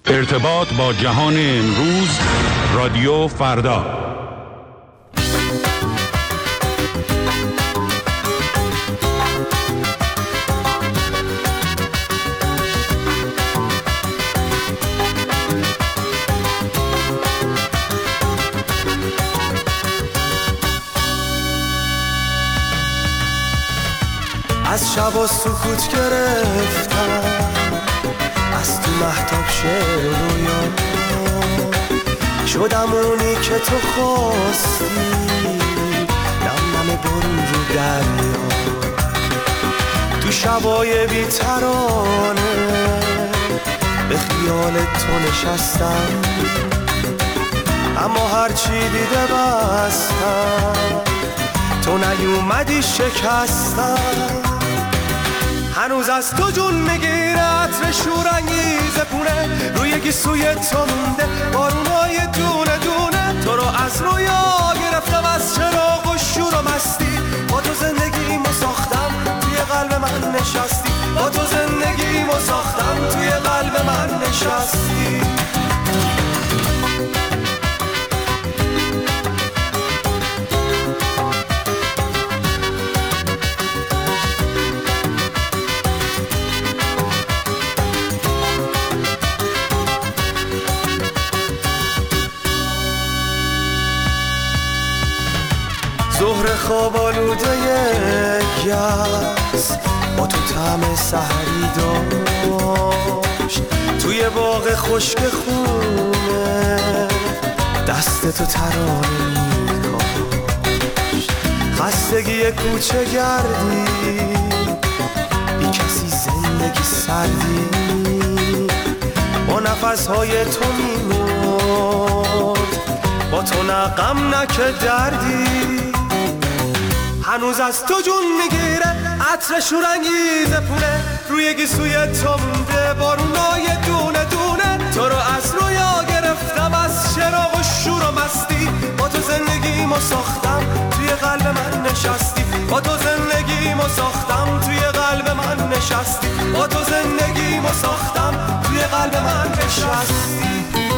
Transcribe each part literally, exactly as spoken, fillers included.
ارتباط با جهان امروز، رادیو فردا. از شب و سکوت گرفتم، از تو مهتاب شعر و رویا شدم اونی که تو خواستی، نم نم برون رو دریا، تو شبای بی ترانه به خیال تو نشستم، اما هرچی دیده بستم، تو نیومدی شکستم. هنوز از تو جون میگیره عطر شورانگیز پونه، روی گیسوی تو مونده بارونای دونه دونه، تو رو از رویا گرفتم، از چراغ و شور و مستی، با تو زندگیمو ساختم، توی قلب من نشستی، با تو زندگیمو ساختم، توی قلب من نشستی. ظهر خواب آلوده یأس با تو طعم سحری داشت، توی باغ خشک خونه دست تو ترانه میکاشت، خستگی کوچه گردی بی کسی زندگی سردی، با نفسهای تو میمرد، با تو نه غم نه که دردی. هنوز از تو جون میگیره عطر شورانگیز پونه، روی گیسوی تو مونده بارونای دونه دونه، تو رو از رویا گرفتم، از چراغ و شور و مستی، با تو زندگیمو ساختم، توی قلب من نشستی، با تو زندگیمو ساختم، توی قلب من نشستی، با تو زندگیمو ساختم، توی قلب من نشستی.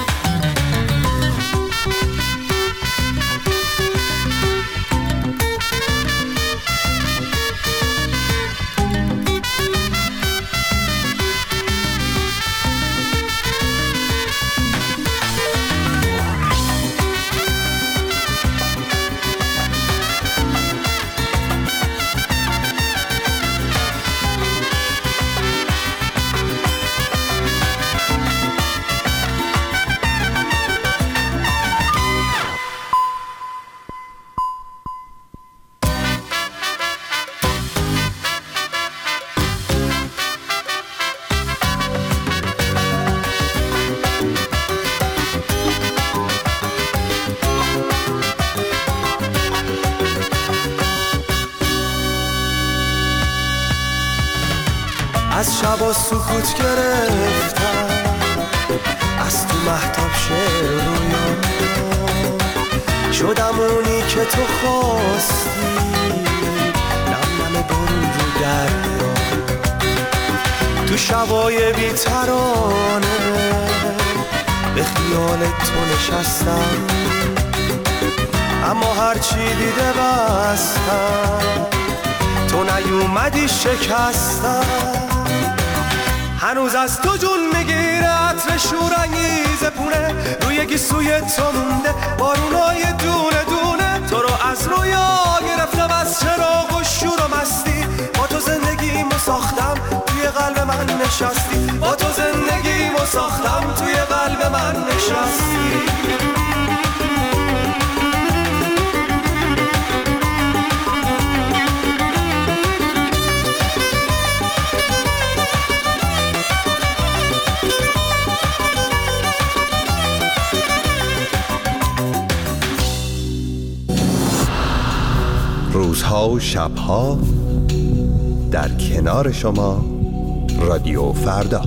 از شب سکوت گرفتم، از تو مهتاب شعر و رویا شدم اونی که تو خواستی، نم نم برون رو دریا، تو شبای بی ترانه به خیال تو نشستم، اما هرچی دیده بستم، تو نیومدی شکستم. هنوز از تو جون میگیره عطر شورانگیز پونه، روی گیسوی تو مونده بارونای دونه دونه، تو رو از رویا گرفتم، از چراغ و شور و مستی، با تو زندگیمو ساختم، توی قلب من نشستی، با تو زندگیمو ساختم، توی قلب من نشستی. روزها و شبها در کنار شما، رادیو فردا.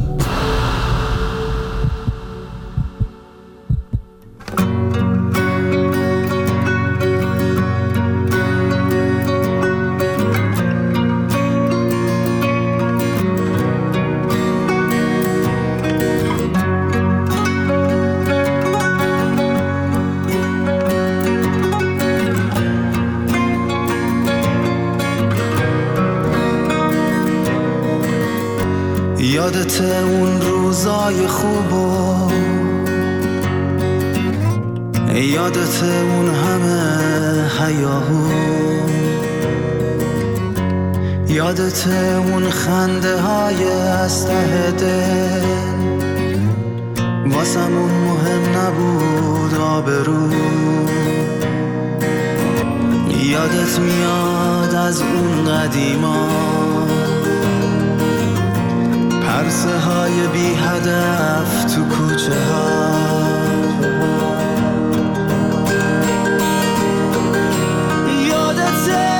یادت اون روزای خوبو، یادت اون همه هیاهو، یادت اون خنده های از ته دل، واسمون مهم نبود آبرو. یادت میاد از اون قدیما، پرسه های بی هدف تو کوچه ها، یادت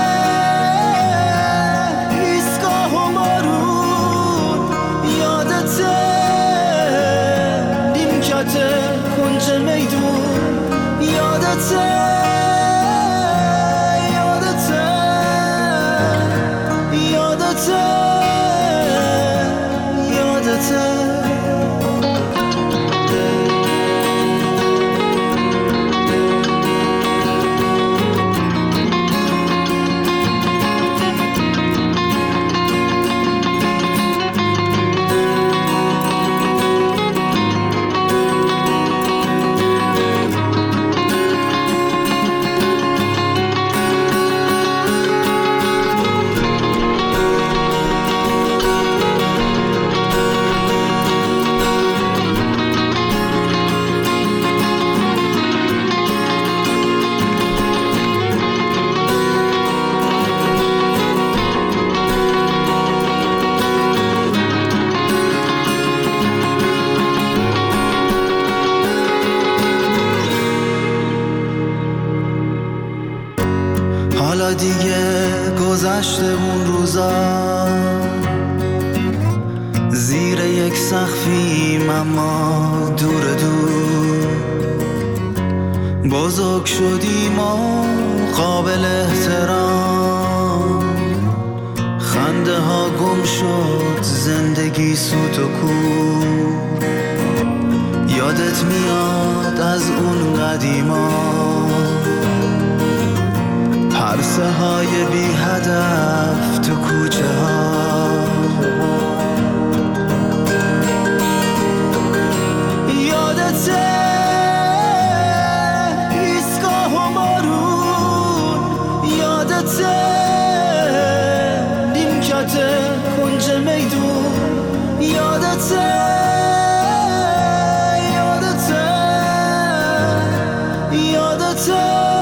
ایستگاه و بارون، یادت نیمکت کنج میدون، یادت یادت یادت یادت دیگه گذشته اون روزا، زیر یک سقفیم اما دور دور، بزرگ شدیم و قابل احترام، خنده ها گم شد زندگی سوت و کور. یادت میاد از اون قدیما، پرسه های بی هدف تو کوچه ها، یادت ایستگاه و بارون، یادت نیمکت کنج میدون، یادت یادت یادت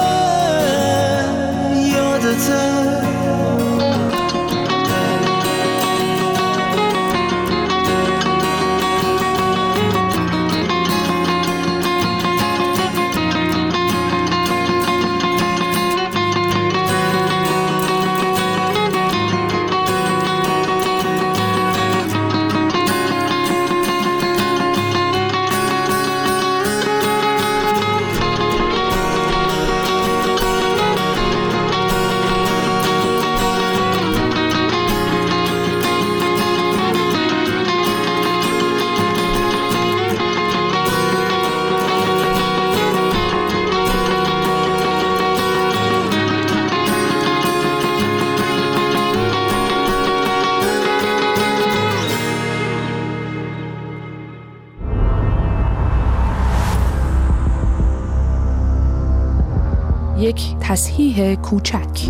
یک تصحیح کوچک.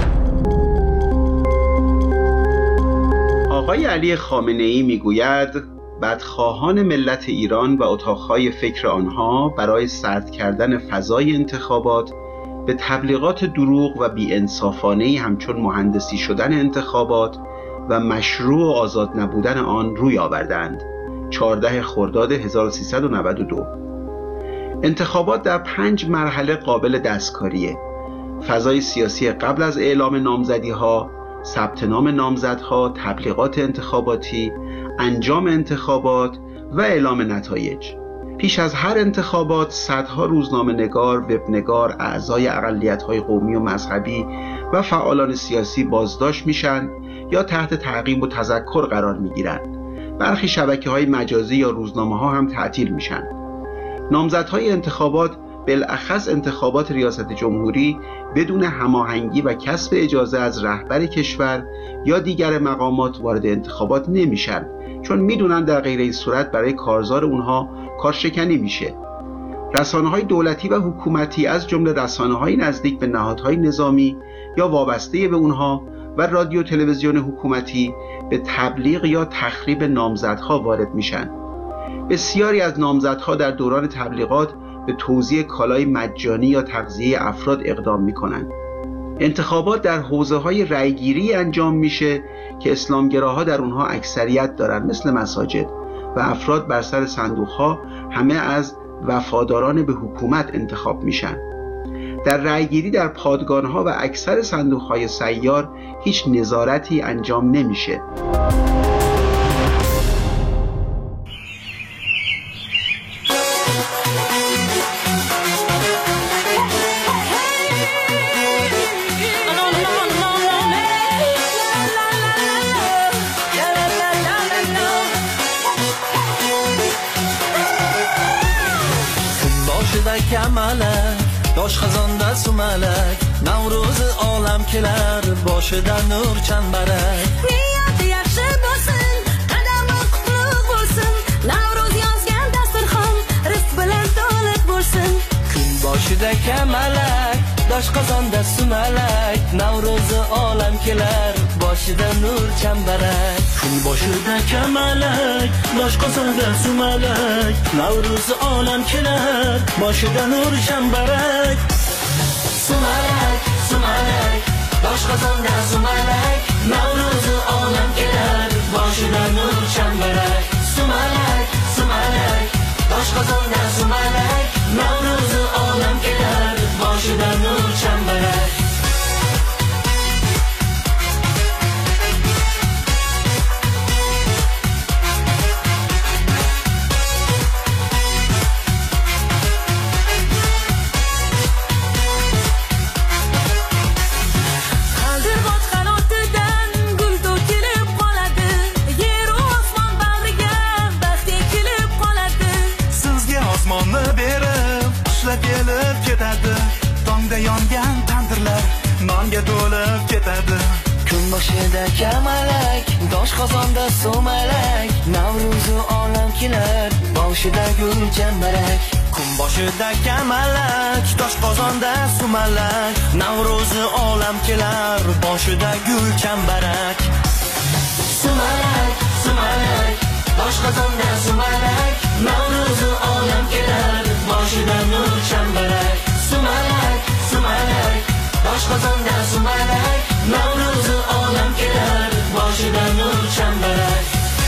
آقای علی خامنه‌ای میگوید بدخواهان ملت ایران و اتاقهای فکر آنها برای سرد کردن فضای انتخابات به تبلیغات دروغ و بی‌انصافانه‌ای همچون مهندسی شدن انتخابات و مشروع و آزاد نبودن آن روی آوردند. چهارده خرداد هزار و سیصد و نود و دو. انتخابات در پنج مرحله قابل دستکاریه. فضای سیاسی قبل از اعلام نامزدی‌ها، ثبت نام نامزدها، تبلیغات انتخاباتی، انجام انتخابات و اعلام نتایج. پیش از هر انتخابات صدها روزنامه‌نگار، وبنگار، اعضای اقلیت‌های قومی و مذهبی و فعالان سیاسی بازداشت میشن یا تحت تعقیب و تذکر قرار میگیرن. برخی شبکه‌های مجازی یا روزنامه‌ها هم تعطیل میشن. نامزدهای انتخابات، بالاخص انتخابات ریاست جمهوری، بدون هماهنگی و کسب اجازه از رهبر کشور یا دیگر مقامات وارد انتخابات نمیشن چون میدونن در غیر این صورت برای کارزار اونها کارشکنی میشه. رسانه‌های دولتی و حکومتی از جمله رسانه‌های نزدیک به نهادهای نظامی یا وابسته به اونها و رادیو تلویزیون حکومتی به تبلیغ یا تخریب نامزدها وارد میشن. بسیاری از نامزدها در دوران تبلیغات به توزیع کالای مجانی یا تغذیه افراد اقدام میکنن. انتخابات در حوزه‌های رأیگیری انجام میشه که اسلامگراها در اونها اکثریت دارن، مثل مساجد، و افراد بر سر صندوق‌ها همه از وفاداران به حکومت انتخاب میشن. در رأیگیری در پادگان‌ها و اکثر صندوق‌های سیار هیچ نظارتی انجام نمیشه. داش خزان دست و ملک نوروز عالم کلر باشه در نور چنبرک نیت یخشه باسن قدم قفلوق بولسن نوروز یازگن دسترخان رفت بلند دولت بولسن کن باشه دک ملک داش خزان دست و ملک نوروز عالم کلر باشه در نور چنبرک کن باشه دک ملک داش خزان دست و ملک نوروز عالم کلر باشه در نور چنبرک سوملک سوملک داش خزان دست و ملک نوروز عالم کلر باشه در نور چنبرک سوملک سوملک داش خزان دست و ملک نوروز عالم کلر باشه در نور چنبرک kelib ketadi tongda yongan tandirlar nonga to'lib ketadi kun boshida kamalak dosh qozonda sumalak navro'z olam kelar boshida gul chambarak kun boshida kamalak dosh qozonda sumalak navro'z olam kelar boshida gul chambarak sumalak sumalak dosh qozonda sumalak navro'z olam kelar boshida nur chambarak sumalak sumalak dosh qozonda sumalak navro'z olam kelar boshida nur chambarak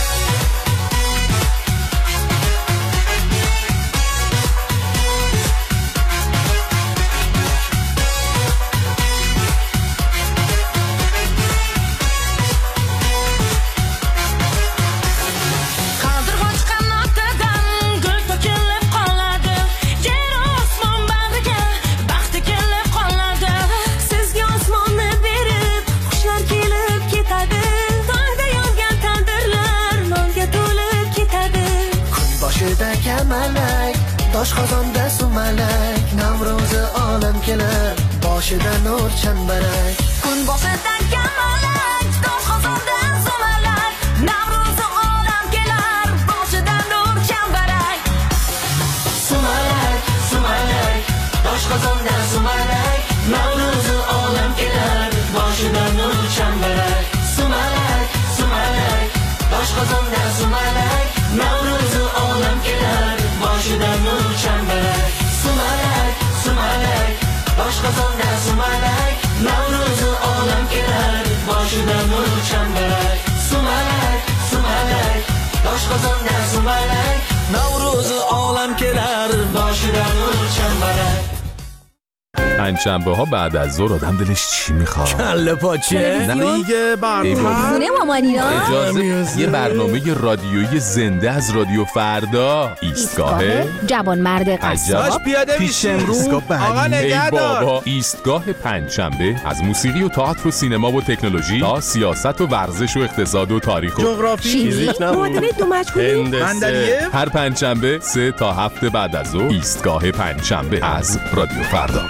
dosh qozonda sumalak navro'z olam kelar boshida nur chambarak kun boshida kamalak dosh qozonda sumalak navro'z olam kelar boshida nur chambarak sumalak sumalak dosh qozonda sumalak navro'z olam kelar boshida nur chambarak sumalak sumalak dosh qozonda sumalak navro'z olam kelar boshida nur chambarak sumalak sumalak dosh qozonda sumalak navro'z olam kelar boshida nur chambarak sumalak sumalak dosh qozonda sumalak navro'z olam kelar boshida nur chambarak. پنجشنبه ها بعد از ظهر آدم دلش چی میخواد؟ کله پاچه دیگه برنامه خونه مامانینا اجازه یه برنامه رادیویی زنده از رادیو فردا ایستگاه جوان مرد قصاب پیاده میشیم رو آقا نگهدار بابا ایستگاه پنجشنبه از موسیقی و تئاتر و سینما و تکنولوژی تا سیاست و ورزش و اقتصاد و تاریخ و جغرافی فیزیک معادله دو مجهولی هندسه هر پنجشنبه سه تا هفته بعد از ظهر ایستگاه پنجشنبه از رادیو فردا.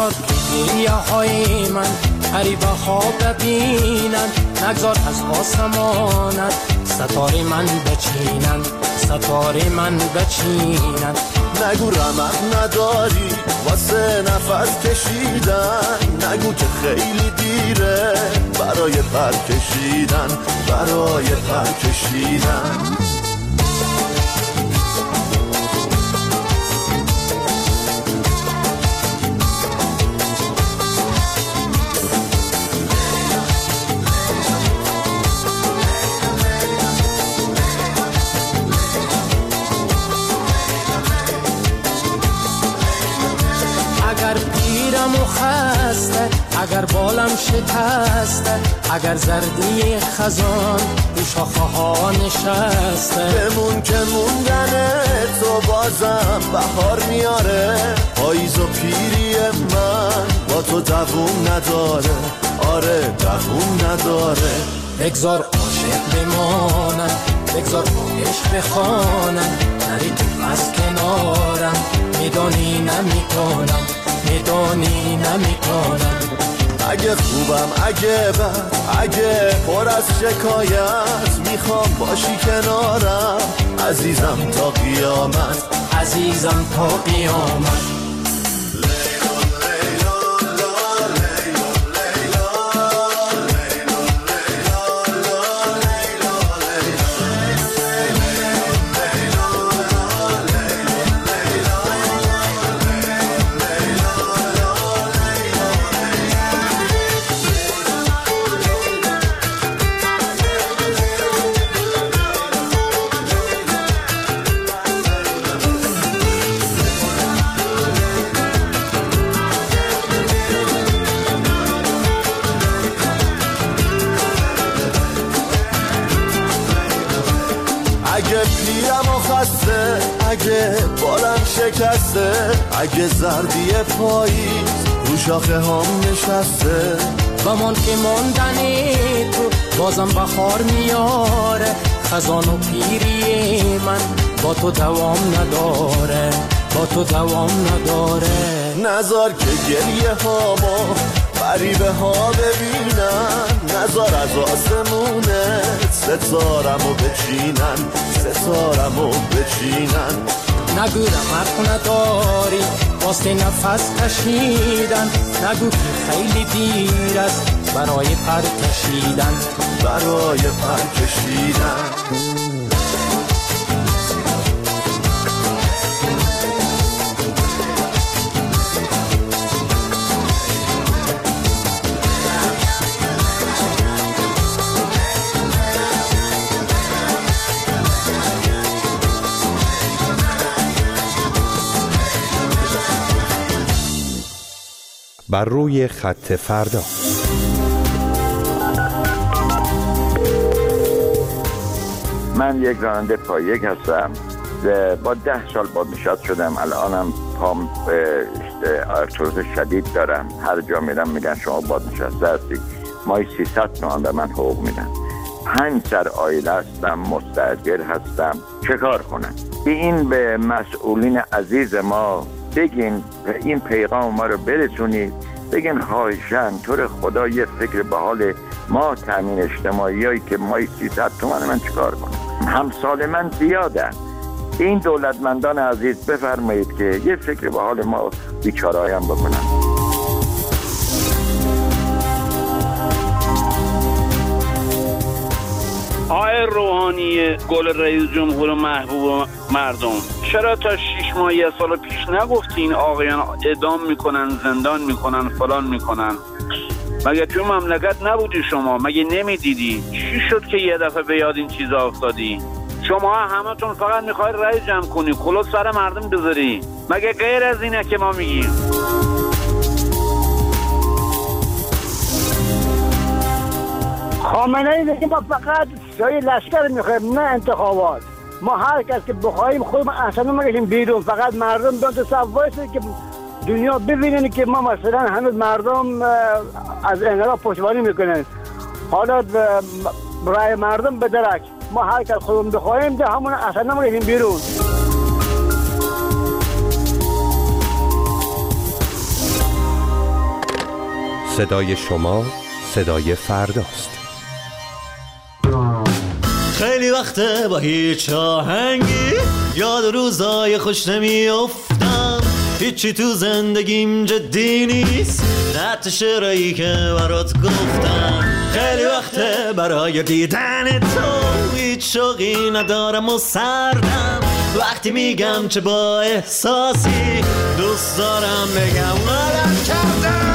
نگذار که گریه های من غریبه ها ببینن، نگذار از آسمانت ستاره من بچینن، ستاره من بچینن. نگو رمق نداری واسه نفس کشیدن، نگو که خیلی دیره برای پر کشیدن، برای پر کشیدن. اگر پیرم و خسته، اگر بالم شکسته، اگر زردی خزان رو شاخه ها نشسته، بمون که موندن تو بازم بهار میاره، پاییز و پیری من با تو دووم نداره، آره دووم نداره. بگذار عاشق بمانم، بگذار عشق بخوانم، نری تو از کنارم، میدانی نمیکنم، میدانی نمیکنم. اگه خوبم اگه بد اگه پر از شکایت، میخوام باشی کنارم عزیزم تا قیامت، عزیزم تا قیامت. اگه پیرم و خسته، اگه بالم شکسته، اگه زردی پاییز رو شاخه هم نشسته، بمان که ماندنی تو بازم بخار میاره، خزان و پیری من با تو دوام نداره، با تو دوام نداره. نذار که گریه هامو غریبه ها ببینن، نذار از آسمونت ستارمو بچینن، ستارمو بچینن. نگو رمق نداری واسه نفس کشیدن، نگو که خیلی دیر است برای پر کشیدن، برای پر کشیدن. بر روی خط فردا. من یک راننده پایک هستم، با ده سال بازنشسته شدم، الانم پام آرتروز شدید دارم، هر جا میرم میگن شما بازنشسته هستی، ماهی سیصد تومان به من حقوق میدن، پنج سر عائله هستم، مستاجر هستم، چه کار کنم؟ این به مسئولین عزیز ما بگین، این پیغام ما رو برسونید، بگین خواهشاً طور خدا یه فکر به حال ما تامین اجتماعی هایی که مایی سیصد تومن من چیکار کنم؟ همسال من زیادن. این دولتمندان عزیز بفرمایید که یه فکر به حال ما بیچاره هم بکنن. آقای روحانی گل رئیس جمهور و محبوب مردم، چرا تا شیش ماه یه سال پیش نگفتی این آقایان اعدام میکنن، زندان میکنن، فلان میکنن؟ مگه توی مملکت نبودی شما؟ مگه نمیدیدی؟ چی شد که یه دفعه به یاد این چیزا افتادی؟ شما همتون فقط میخواید رأی جمع کنی، کلوس سر مردم بذاری. مگه غیر از اینه که ما میگیم؟ خامنه ای میگه ما فقط جای لشکر میخوایم، نه انتخابات. ما هر کس که بخوایم خودمون اصلا نمیگیم بیرون، فقط مردم دون تصور که دنیا ببینن که ما مثلا هنوز مردم از انقلاب پشتیبانی میکنن. حالا برای مردم به درک ما هر کس خودمون بخوایم ده همون اصلا نمیگیم بیرون. صدای شما صدای فرداست. خیلی وقته با هیچ آهنگی یاد روزای خوش نمیافتم، هیچی تو زندگیم جدی نیست، حتی شعرهایی که برات گفتم. خیلی وقته برای دیدن تو هیچ شوقی ندارم و سردم، وقتی میگم چه با احساسی دوست دارم بگم غلط کردم.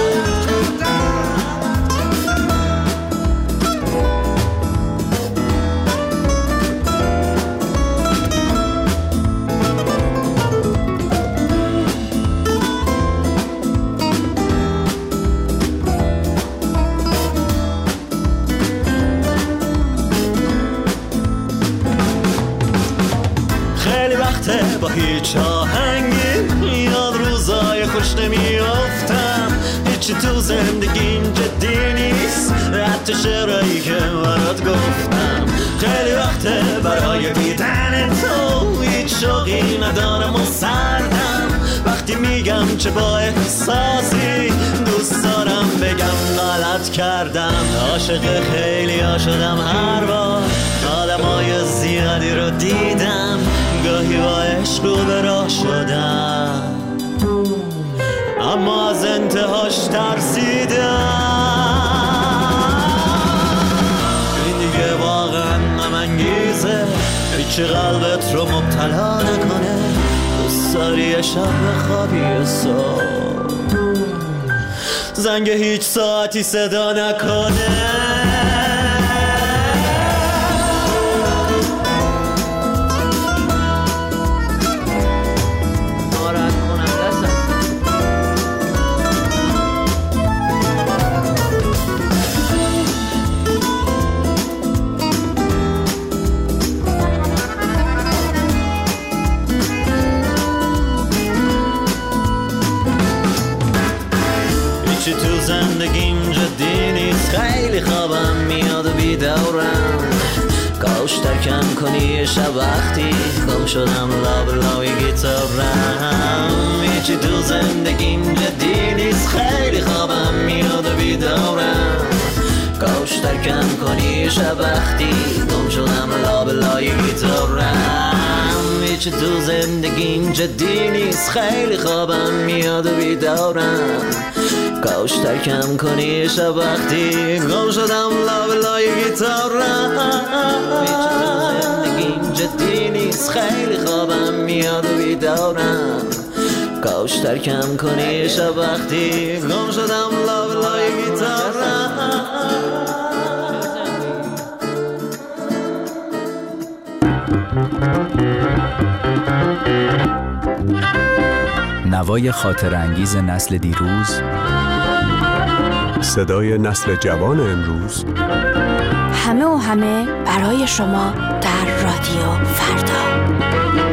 با هیچ آهنگی یاد روزای خوش نمیافتم، هیچی تو زندگیم جدی نیست، حتی شعرهایی که برات گفتم. خیلی وقته برای دیدن تو هیچ شوقی ندارم و سردم، وقتی میگم چه با احساسی دوست دارم بگم غلط کردم. عاشق خیلی ها شدم هر بار، آدمای زیادی رو دیدم، گاهی با عشق رو به راه شدم، اما از انتهاش ترسیدم. این دیگه واقعا غم انگیزه، هیچی قلبت رو مبتلا نکنه، دوست داری یه شب بخوابی صبح زنگ هیچ ساعتی صدا نکنه. چی تو زندگیم جدی نیست، خیلی خوابم میاد و بیدارم، کاش ترکم کنی یه شب وقتی گم شدم لابلای گیتارم. چی تو زندگیم جدی نیست، خیلی خوابم میاد و بیدارم، کاش ترکم کنی یه شب وقتی گم شدم لابلای گیتارم. چی تو زندگیم جدی نیست، خیلی خوابم میاد و بیدارم، کاش ترکم کنی یه شب وقتی گم شدم لابلای گیتارم. زندگیم جدی نیست، خیلی خوابم میاد و بیدارم، کاش ترکم کنی یه شب وقتی گم شدم لابلای گیتارم. نوای خاطر انگیز نسل دیروز، صدای نسل جوان امروز، همه و همه برای شما در رادیو فردا.